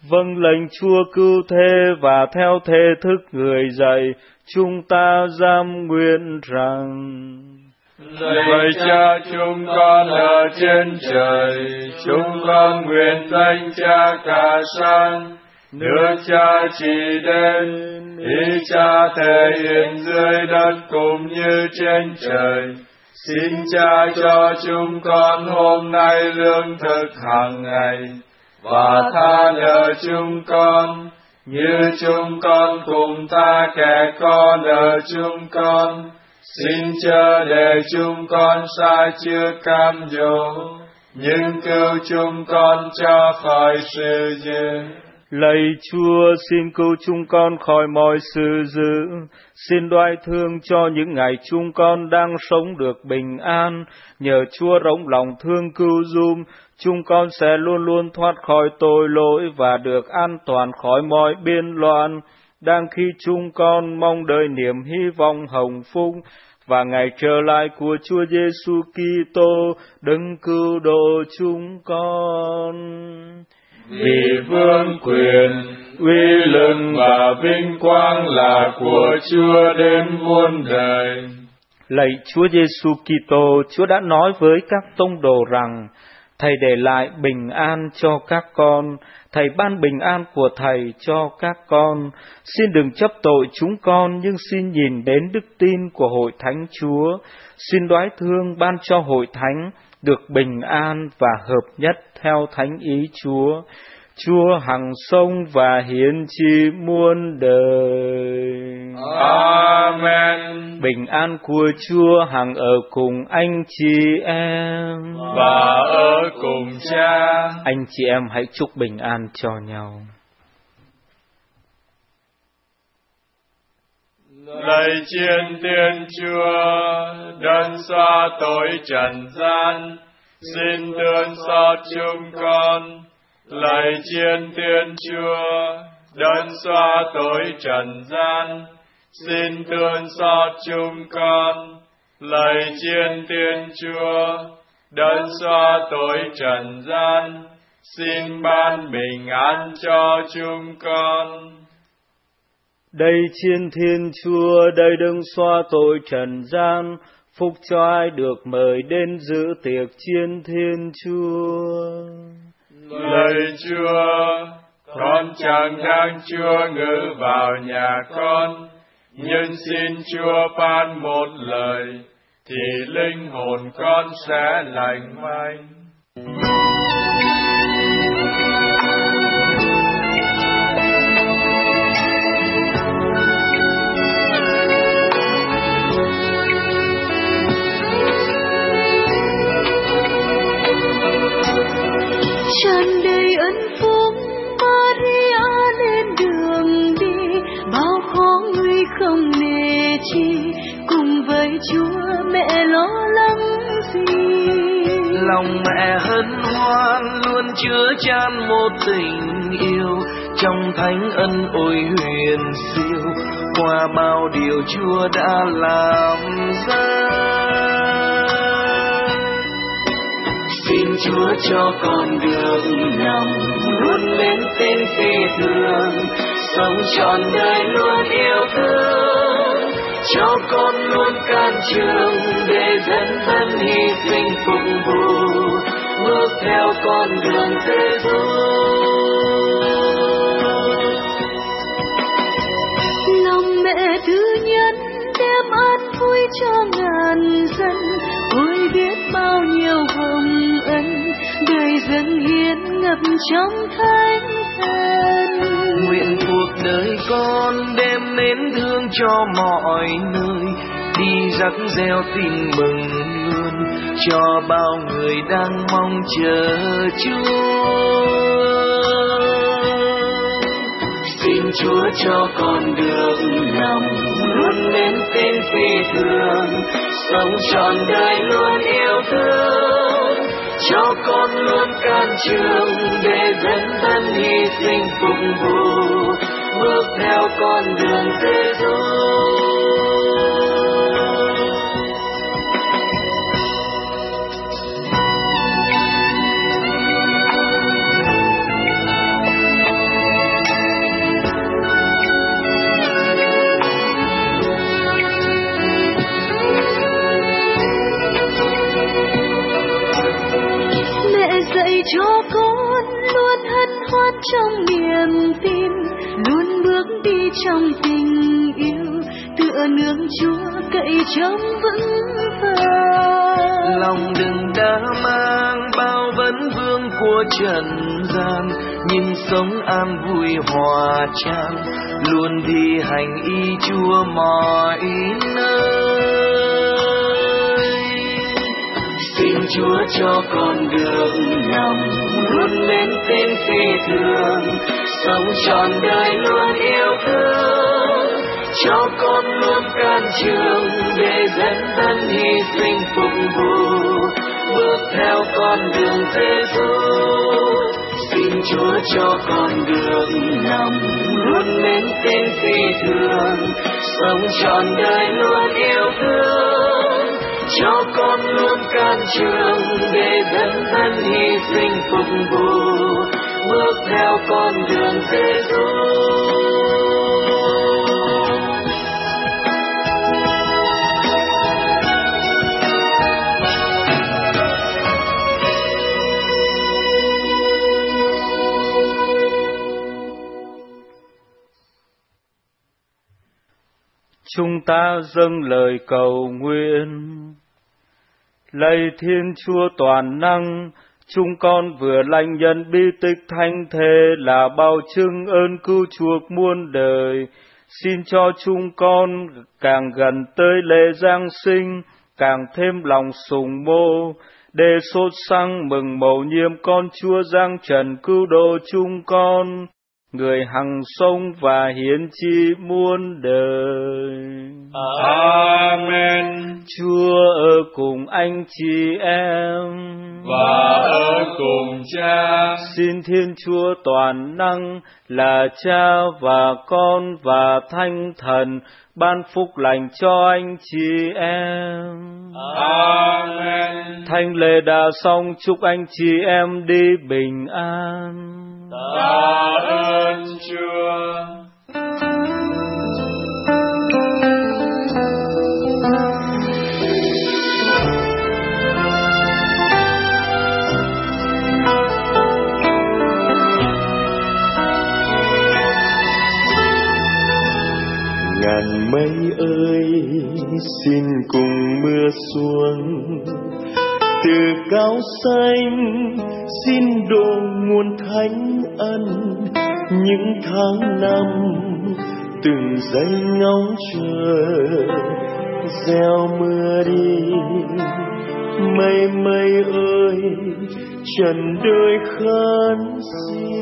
Vâng lệnh Chúa cứu thế và theo thế thức người dạy, chúng ta dám nguyện rằng: Lạy Cha chúng con ở trên trời, chúng con nguyện danh Cha cả sáng, nước Cha trị đến, ý Cha thể hiện dưới đất cũng như trên trời. Xin Cha cho chúng con hôm nay lương thực hàng ngày, và tha nợ chúng con, như chúng con cùng tha kẻ có nợ chúng con. Xin chớ để chúng con sa trước cam dỗ, nhưng cứu chúng con cho khỏi sự dữ. Lạy Chúa, xin cứu chúng con khỏi mọi sự dữ. Xin đoái thương cho những ngày chúng con đang sống được bình an. Nhờ Chúa rộng lòng thương cứu giùm, chúng con sẽ luôn luôn thoát khỏi tội lỗi và được an toàn khỏi mọi biên loạn. Đang khi chúng con mong đợi niềm hy vọng hồng phúc và ngày trở lại của Chúa Giêsu Kitô, đấng cứu độ chúng con. Vì vương quyền, uy lực và vinh quang là của Chúa đến muôn đời. Lạy Chúa Giêsu Kitô, Chúa đã nói với các tông đồ rằng: Thầy để lại bình an cho các con, Thầy ban bình an của Thầy cho các con. Xin đừng chấp tội chúng con, nhưng xin nhìn đến đức tin của Hội Thánh Chúa. Xin đoái thương ban cho Hội Thánh được bình an và hợp nhất theo thánh ý Chúa. Chúa hằng sống và hiển trị muôn đời. Amen. Bình an của Chúa hằng ở cùng anh chị em và ở cùng Cha. Anh chị em hãy chúc bình an cho nhau. Lạy Chiên Thiên Chúa, đấng xóa tội trần gian, xin thương xót chúng con. Lạy Chiên Thiên Chúa, đấng xóa tội trần gian, xin thương xót chúng con. Lạy Chiên Thiên Chúa, đấng xóa tội trần gian, xin ban bình an cho chúng con. Đây Chiên Thiên Chúa, đây đấng xóa tội trần gian, phúc cho ai được mời đến dự tiệc Chiên Thiên Chúa. Lạy Chúa, con chẳng đáng Chúa ngự vào nhà con, nhưng xin Chúa ban một lời, thì linh hồn con sẽ lành mạnh. Tràn đầy ân phúc, Maria lên đường đi, bao khó nguy không nề chi, cùng với Chúa mẹ lo lắng gì. Lòng mẹ hân hoan luôn chứa chan một tình yêu, trong thánh ân ôi huyền siêu, qua bao điều Chúa đã làm ra. Xin Chúa cho con đường nằm luôn lên tên phi thường, sống trọn đời luôn yêu thương, cho con luôn can trường để dấn thân hy sinh phục vụ, bước theo con đường Giêsu. Lòng mẹ thứ nhân đem an vui cho ngàn dân, ôi biết bao nhiêu hồng ân, đời dâng hiến ngập trong thánh thần. Nguyện cuộc đời con đem mến thương cho mọi nơi, đi dắt gieo tin mừng luôn cho bao người đang mong chờ Chúa. Xin Chúa cho con đường nằm luôn đến tên phi thường, sống trọn đời luôn yêu thương, cho con luôn can trường để dấn thân hy sinh phục vụ, bước theo con đường Giêsu. thoát trong niềm tin, luôn bước đi trong tình yêu, tựa nương Chúa cậy trong vững vàng. Lòng đừng đã mang bao vấn vương của trần gian, nhìn sống an vui hòa trang, luôn thi hành ý Chúa mọi nơi. Xin Chúa cho con đường nằm, luôn lên tên phi thường, sống trọn đời luôn yêu thương. Cho con luôn can trường để dẫn thân hy sinh phục vụ, bước theo con đường Giêsu. Xin Chúa cho con đường nằm, luôn lên tên phi thường, sống trọn đời luôn yêu thương. Cho con luôn can trường để dẫn thân hy sinh phục vụ, bước theo con đường Giêsu. Chúng ta dâng lời cầu nguyện. Lạy Thiên Chúa toàn năng, chúng con vừa lãnh nhận bi tích thánh thể là bao chứng ơn cứu chuộc muôn đời. Xin cho chúng con càng gần tới lễ Giáng sinh, càng thêm lòng sùng mô, để sốt sắng mừng mầu nhiệm con Chúa giáng trần cứu độ chúng con, người hằng sống và hiến chi muôn đời. Amen. Chúa ở cùng anh chị em và ở cùng Cha. Xin Thiên Chúa toàn năng là Cha và Con và Thánh Thần ban phúc lành cho anh chị em. Amen. Thánh lễ đã xong, chúc anh chị em đi bình an. Tạ ơn Chúa. Ngàn mây ơi, xin cùng mưa xuống, từ cao xanh xin đổ nguồn thánh ân. Những tháng năm từng giây ngóng chờ gieo mưa đi. Mây mây ơi, trần đời khấn xin.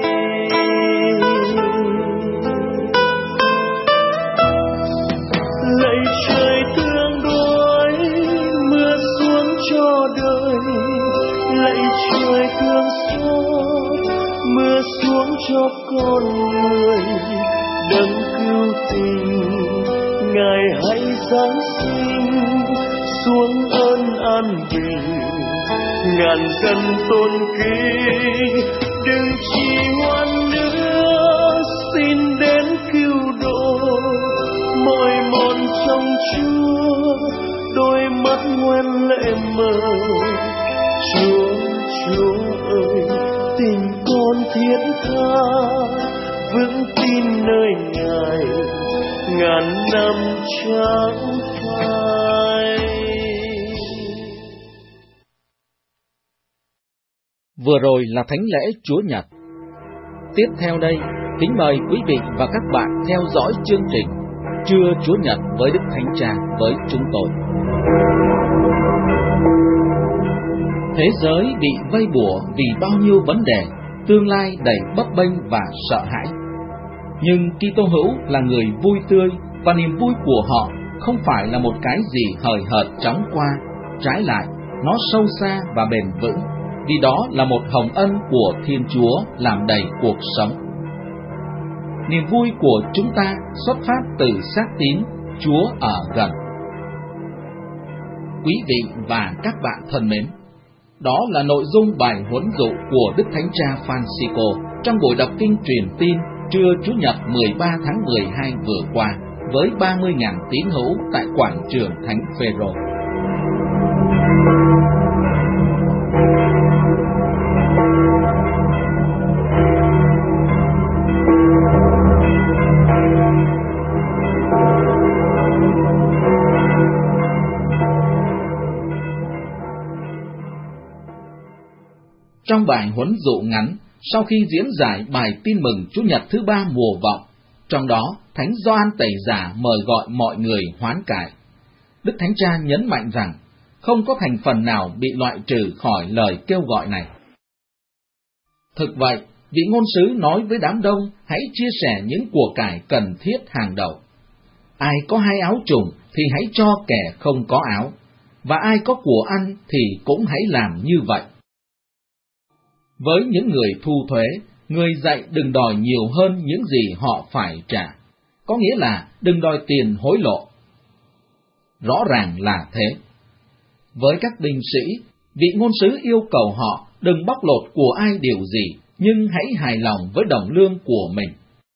Lạy trời thương đuối, mưa xuống cho đời. Lạy trời thương xót, mưa xuống cho con người. Đấng cứu tình, Ngài hãy giáng sinh xuống ơn an bình. Ngàn dân tôn kính, đừng trì hoãn nữa, xin đến cứu độ. Mỏi mòn trong Chúa, đôi mắt ngoan lệ mờ. Chúa ơi, tình con thiết tha, vững tin nơi Ngài, ngàn năm chẳng phai. Vừa rồi là thánh lễ Chúa Nhật. Tiếp theo đây, kính mời quý vị và các bạn theo dõi chương trình Trưa Chúa Nhật với Đức Thánh Cha với chúng tôi. Thế giới bị vây bủa vì bao nhiêu vấn đề, tương lai đầy bấp bênh và sợ hãi. Nhưng Kitô hữu là người vui tươi, và niềm vui của họ không phải là một cái gì hời hợt chóng qua. Trái lại, nó sâu xa và bền vững, vì đó là một hồng ân của Thiên Chúa làm đầy cuộc sống. Niềm vui của chúng ta xuất phát từ xác tín Chúa ở gần. Quý vị và các bạn thân mến, đó là nội dung bài huấn dụ của Đức Thánh Cha Francisco trong buổi đọc kinh truyền tin trưa Chủ nhật 13 tháng 12 vừa qua với 30.000 tín hữu tại quảng trường Thánh Phêrô. Trong bài huấn dụ ngắn, sau khi diễn giải bài tin mừng Chủ nhật thứ 3 mùa vọng, trong đó Thánh Gioan Tẩy Giả mời gọi mọi người hoán cải. Đức Thánh Cha nhấn mạnh rằng không có thành phần nào bị loại trừ khỏi lời kêu gọi này. Thực vậy, vị ngôn sứ nói với đám đông hãy chia sẻ những của cải cần thiết hàng đầu. Ai có 2 áo trùng thì hãy cho kẻ không có áo, và ai có của ăn thì cũng hãy làm như vậy. Với những người thu thuế, người dạy đừng đòi nhiều hơn những gì họ phải trả, có nghĩa là đừng đòi tiền hối lộ. Rõ ràng là thế. Với các binh sĩ, vị ngôn sứ yêu cầu họ đừng bóc lột của ai điều gì, nhưng hãy hài lòng với đồng lương của mình.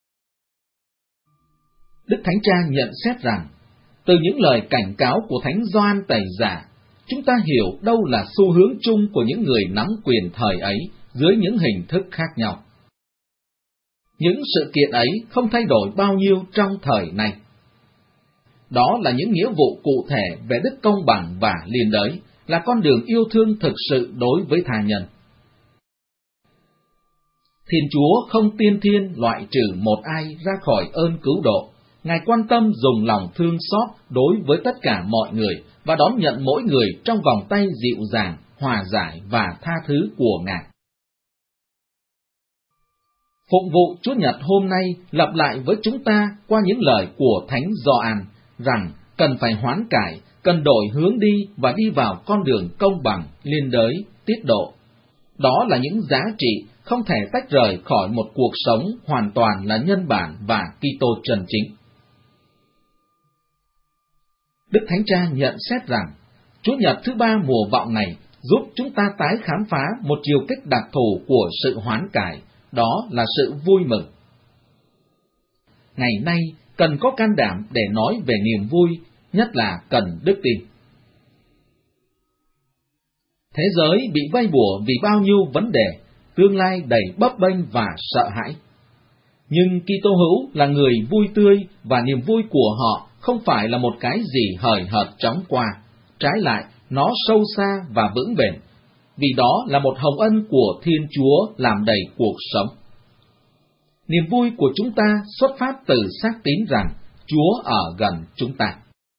Đức Thánh Cha nhận xét rằng, từ những lời cảnh cáo của Thánh Gioan Tẩy Giả, chúng ta hiểu đâu là xu hướng chung của những người nắm quyền thời ấy dưới những hình thức khác nhau. Những sự kiện ấy không thay đổi bao nhiêu trong thời này. Đó là những nghĩa vụ cụ thể về đức công bằng và liên đới, là con đường yêu thương thực sự đối với tha nhân. Thiên Chúa không tiên thiên loại trừ một ai ra khỏi ơn cứu độ. Ngài quan tâm dùng lòng thương xót đối với tất cả mọi người và đón nhận mỗi người trong vòng tay dịu dàng, hòa giải và tha thứ của Ngài. Phụng vụ Chúa Nhật hôm nay lặp lại với chúng ta qua những lời của Thánh Gioan rằng cần phải hoán cải, cần đổi hướng đi và đi vào con đường công bằng, liên đới, tiết độ. Đó là những giá trị không thể tách rời khỏi một cuộc sống hoàn toàn là nhân bản và Kitô chân chính. Đức Thánh Cha nhận xét rằng, Chủ nhật thứ 3 mùa vọng này giúp chúng ta tái khám phá một chiều kích đặc thù của sự hoán cải, đó là sự vui mừng. Ngày nay, cần có can đảm để nói về niềm vui, nhất là cần đức tin. Thế giới bị vây bủa vì bao nhiêu vấn đề, tương lai đầy bấp bênh và sợ hãi. Nhưng Kitô hữu là người vui tươi và niềm vui của họ không phải là một cái gì hời hợt chóng qua, trái lại nó sâu xa và vững bền, vì đó là một hồng ân của Thiên Chúa làm đầy cuộc sống. Niềm vui của chúng ta xuất phát từ xác tín rằng Chúa ở gần chúng ta.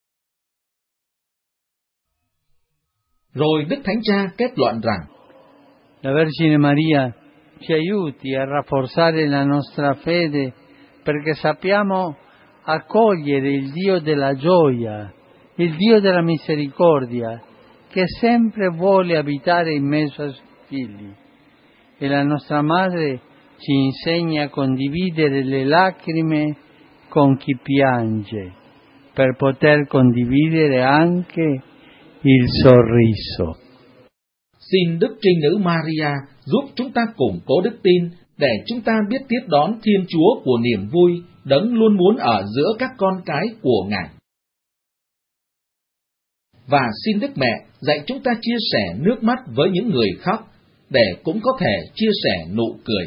Rồi Đức Thánh Cha kết luận rằng, La Vergine Maria ci aiuti a rafforzare la nostra fede perché sappiamo accogliere il Dio della gioia, il Dio della misericordia, che sempre vuole abitare in mezzo ai suoi figli. E la nostra Madre ci insegna a condividere le lacrime con chi piange, per poter condividere anche il sorriso. Xin Đức Trinh Nữ Maria giúp chúng ta củng cố đức tin để chúng ta biết tiếp đón Thiên Chúa của niềm vui, đấng luôn muốn ở giữa các con cái của Ngài. Và xin Đức Mẹ dạy chúng ta chia sẻ nước mắt với những người khóc, để cũng có thể chia sẻ nụ cười.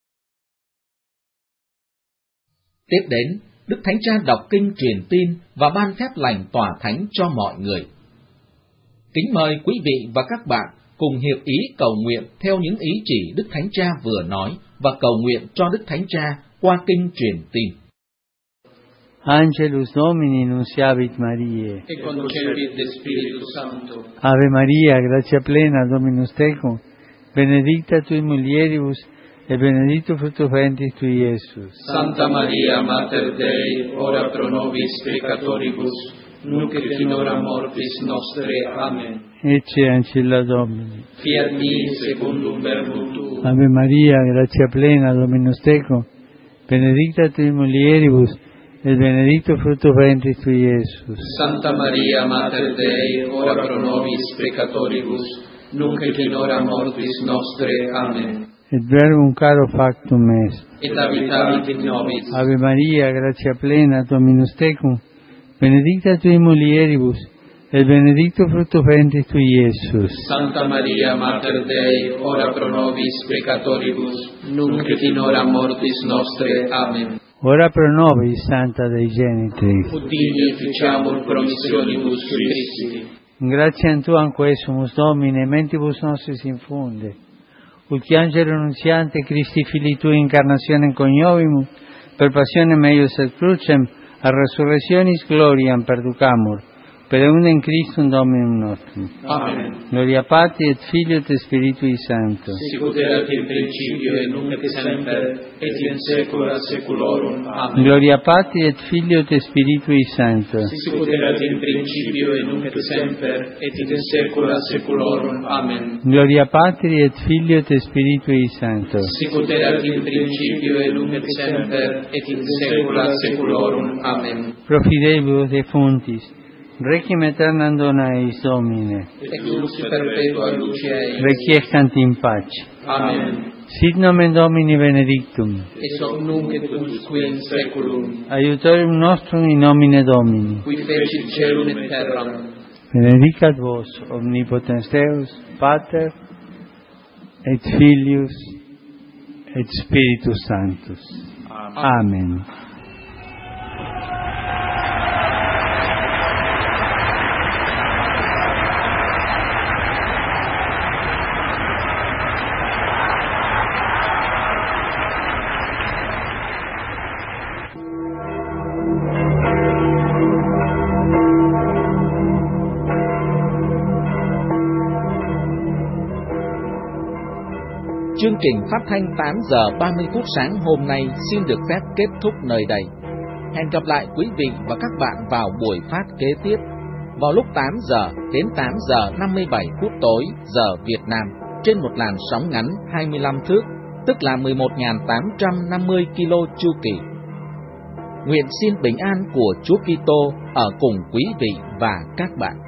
Tiếp đến, Đức Thánh Cha đọc kinh truyền tin và ban phép lành tỏa thánh cho mọi người. Kính mời quý vị và các bạn cùng hiệp ý cầu nguyện theo những ý chỉ Đức Thánh Cha vừa nói và cầu nguyện cho Đức Thánh Cha qua kinh truyền tin. Angelus Domini nunciavit Mariae. E concepit de Spiritu Sancto. Ave Maria, gratia plena, Dominus tecum, benedicta tui mulieribus, e benedictus fructus ventris tui, Iesus. Santa Maria, Mater Dei, ora pro nobis peccatoribus, nunc et in hora mortis nostre. Amen. Ecce ancilla Domini. Fiat mi secundum verbum tuum. Ave Maria, gratia plena, Dominus tecum, benedicta tui mulieribus, et benedictus fructus ventris tui, Iesus. Santa Maria, Mater Dei, ora pro nobis peccatoribus, nunc et in hora mortis nostre. Amen. Et verbum caro factum est. Et habitavit in nobis. Ave Maria, gratia plena, Dominus tecum, benedicta tui mulieribus, et benedictus fructus ventris tui, Iesus. Santa Maria, Mater Dei, ora pro nobis peccatoribus, nunc et in hora mortis nostre. Amen. Ora pro nobis, Santa Dei Genitris. Udini ficiamur promissionibus Christi. In gratiam Tuam quae sumus Domine, mentibus nostris infunde, ut qui angelo nunziante Christi Filii Tui incarnationem coniovimus, per passionem eius et crucem, a resurrectionis gloriam perducamur, per eundem Christum Dominum nostrum. Amen. Gloria Patri et Filio et Spiritui Sancto. Sicut erat in principio et nunc et semper et in saecula saeculorum. Amen. Gloria Patri et Filio et Spiritui Sancto. Sicut erat in principio et nunc et semper et in saecula saeculorum. Amen. Gloria Patri et Filio et Spiritui Sancto. Sicut erat in principio et nunc et semper et in saecula saeculorum. Amen. Pro fidelibus defuntis, Requiem aeternam dona eis Domine. Et lux perpetua luce eis. Requiescant in pace. Amen. Sit nomen Domini benedictum. Et hoc nunc et usque in saeculum. Aiutorium nostrum in nomine Domini. Qui fecit caelum et terram. Benedicat vos omnipotens Deus, Pater et Filius et Spiritus Sanctus. Amen. Chương trình phát thanh 8 giờ 30 phút sáng hôm nay xin được phép kết thúc nơi đây. Hẹn gặp lại quý vị và các bạn vào buổi phát kế tiếp vào lúc 8 giờ đến 8 giờ 57 phút tối giờ Việt Nam trên một làn sóng ngắn 25 thước, tức là 11.850 kilo chu kỳ. Nguyện xin bình an của Chúa Kitô ở cùng quý vị và các bạn.